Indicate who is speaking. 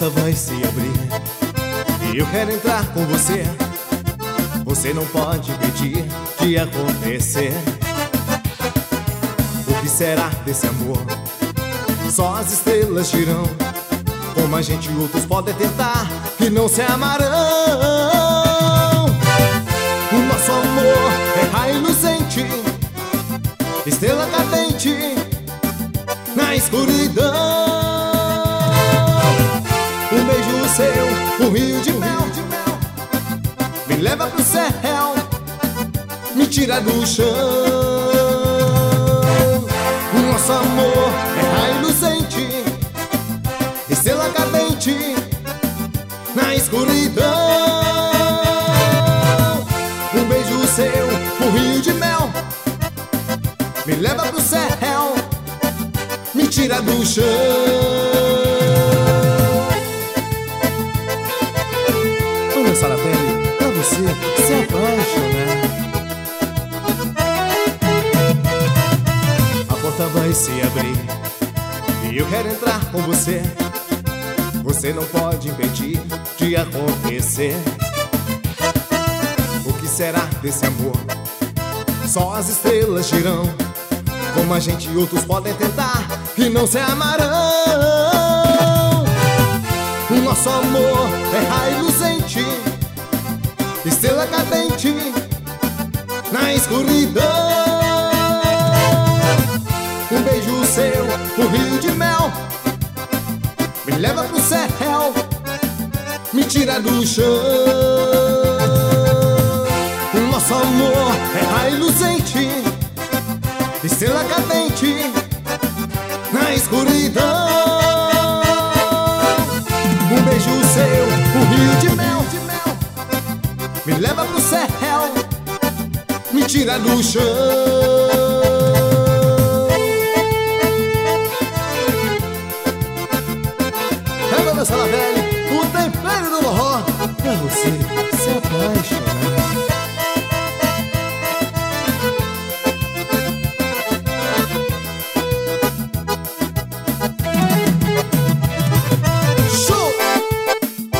Speaker 1: porta vai se abrir e eu quero entrar com você. Você não pode impedir de acontecer. O que será desse amor? Só as estrelas dirão. Como a gente e outros podem tentar e não se amarão. O nosso amor é raio luzente, estrela cadente na escuridão. Um beijo seu, um rio de mel, me leva pro céu, me tira do chão. O nosso amor é raio luzente, estrela cadente na escuridão. Um beijo seu, um rio de mel, me leva pro céu, me tira do chão. Vou lançar a pele pra você se apaixonar. A porta vai se abrir e eu quero entrar com você. Você não pode impedir de acontecer. O que será desse amor? Só as estrelas dirão. Como a gente e outros podem tentar e não se amarão. O nosso amor é raio luzente, estrela cadente na escuridão. Um beijo seu, um rio de mel, me leva pro céu, me tira do chão. O nosso amor é raio luzente, estrela cadente na escuridão. Um beijo seu, um rio de mel, me leva pro céu, me tira do chão. Ela dança na velha, o tempero do horror, pra você se apaixonar.